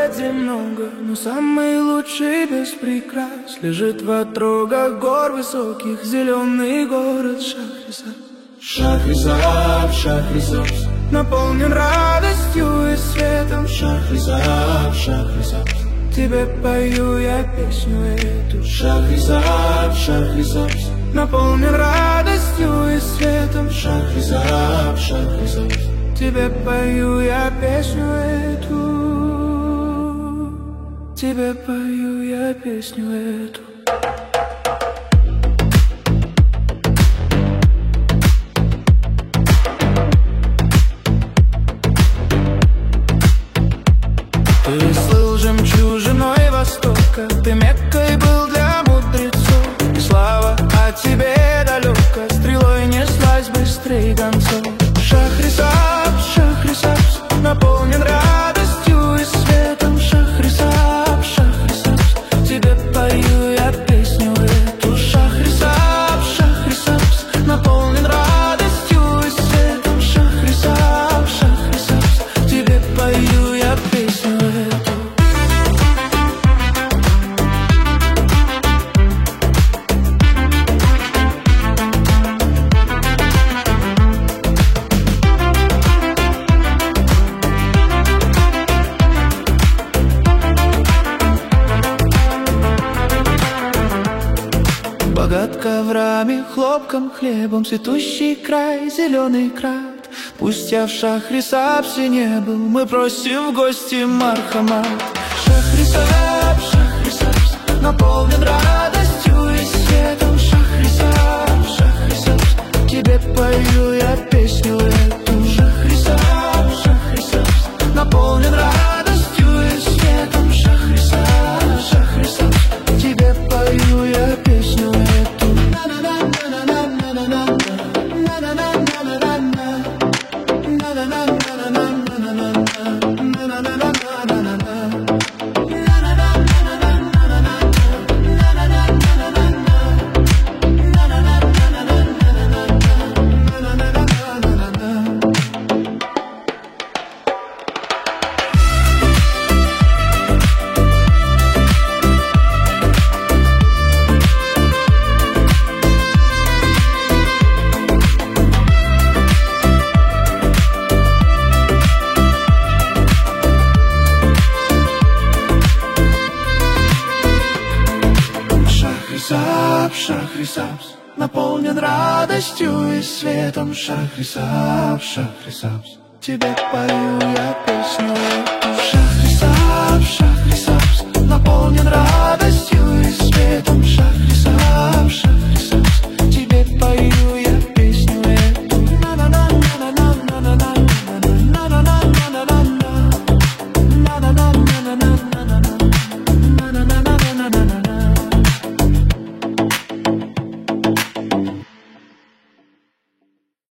поэзии много, но самый лучший без прикрас лежит в отрогах гор высоких зеленый город Шахрисабз. Шахрисабз, Шахрисабз, наполнен радостью и светом. Шахрисабз, Шахрисабз, тебе пою я песню эту. Шахрисабз, Шахрисабз, наполнен радостью и светом. Шахрисабз, Шахрисабз, тебе пою я песню эту. Тебе пою я песню эту. Ты слыл жемчужиной Востока, ты Меккой был для мудрецов, и слава о тебе далека стрелой неслась быстрее гонцов. Шахрисабз, Шахрисабз, наполнен радостью и светом. Шахрисабз, Шахрисабз, тебе пою я песню эту. Шахрисабз, Шахрисабз, наполнен радостью и светом. Шахрисабз, Шахрисабз, тебе пою я песню эту. Богат коврами, хлопком, хлебом, цветущий край, зеленый крат. Пусть я в Шахрисабзе не был, мы просим в гости мархамат. Шахрисабз, Шахрисабз, наполнен радостью и светом. Шахрисабз, Шахрисабз, тебе пою я песню эту. Шахрисабз, Шахрисабз, наполнен радостью и светом. Шахрисабз, Шахрисабз, тебе пою я песню эту. Шахрисабз, Шахрисабз, наполнен радостью и светом. Шахрисабз, Шахрисабз, тебе пою я песню эту. Шахрисабз, Шахрисабз, наполнен радостью